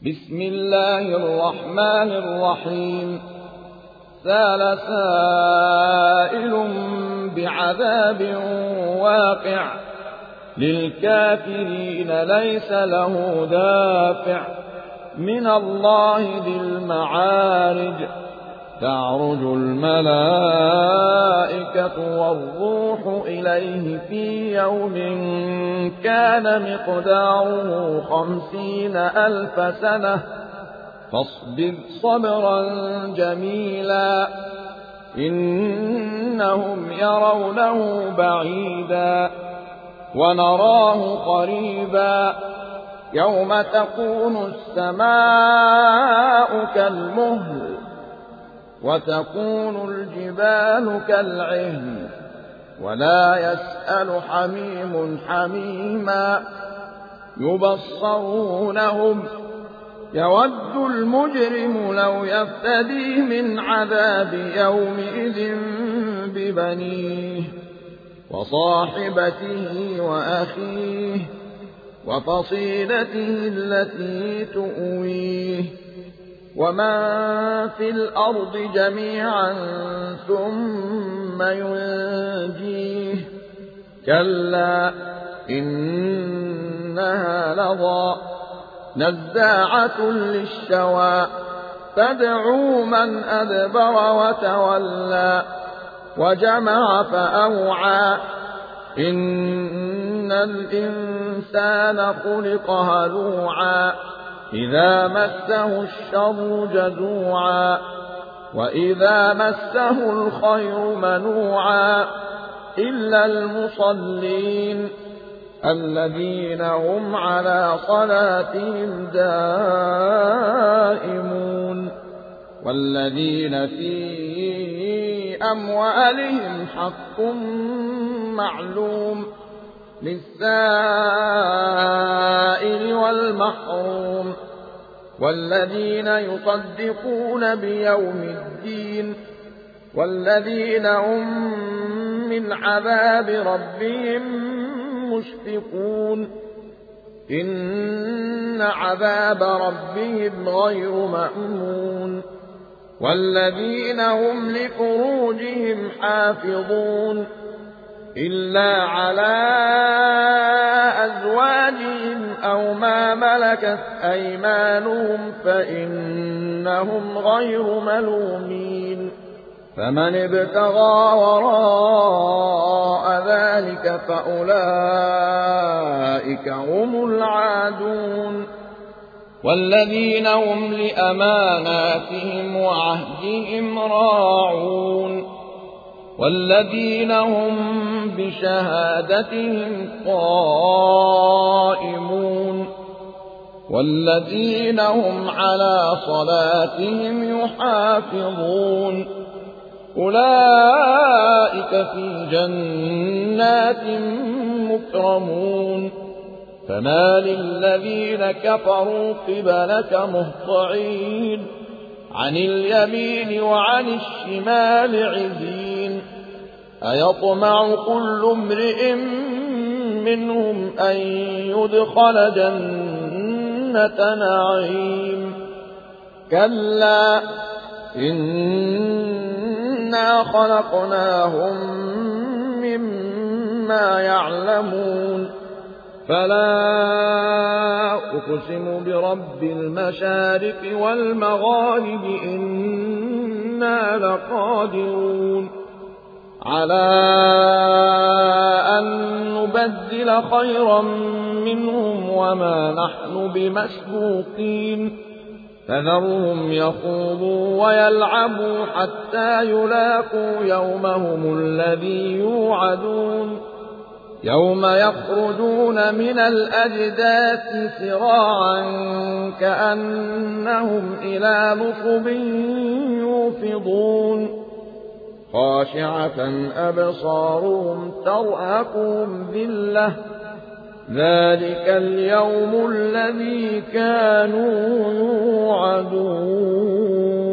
بسم الله الرحمن الرحيم سأل سائل بعذاب واقع للكافرين ليس له دافع من الله ذي المعارج تعرج الملائكة والروح إليه في يوم كان مقداره 50,000 سنة فاصبر صبرا جميلا إنهم يرونه بعيدا ونراه قريبا يوم تكون السماء كالمهل وتكون الجبال كالعهن ولا يسأل حميم حميما يبصرونهم يود المجرم لو يفتدي من عذاب يومئذ ببنيه وصاحبته وأخيه وفصيلته التي تؤويه ومن في الأرض جميعا ثم ينجيه كلا إنها لظى نزاعة للشوى تدعو من أدبر وتولى وجمع فأوعى إن الإنسان خلق هلوعا إذا مسه الشر جزوعا وإذا مسه الخير منوعا إلا المصلين الذين هم على صلاتهم دائمون والذين في أموالهم حق معلوم للسائل والمحروم والذين يصدقون بيوم الدين والذين هم من عذاب ربهم مشفقون إن عذاب ربهم غير مأمون والذين هم لفروجهم حافظون إلا على أزواجهم أو ما ملكت أيمانهم فإنهم غير ملومين فمن ابتغى وراء ذلك فأولئك هم العادون والذين هم لأماناتهم وعهدهم راعون والذين هم بشهادتهم قائمون والذين هم على صلاتهم يحافظون أولئك في جنات مكرمون فما للذين كفروا قبلك مهطعين عن اليمين وعن الشمال عزين أيطمع كل امرئ منهم أن يدخل جنة نعيم كلا إنا خلقناهم مما يعلمون فلا أقسم برب المشارق والمغارب إنا لقادرون على أن نبدل خيرا منهم وما نحن بمسبوقين فذرهم يخوضوا ويلعبوا حتى يلاقوا يومهم الذي يوعدون يوم يخرجون من الأجداث سراعا كأنهم إلى نصب يوفضون خاشعة أبصارهم ترهقهم ذلة ذلك اليوم الذي كانوا يوعدون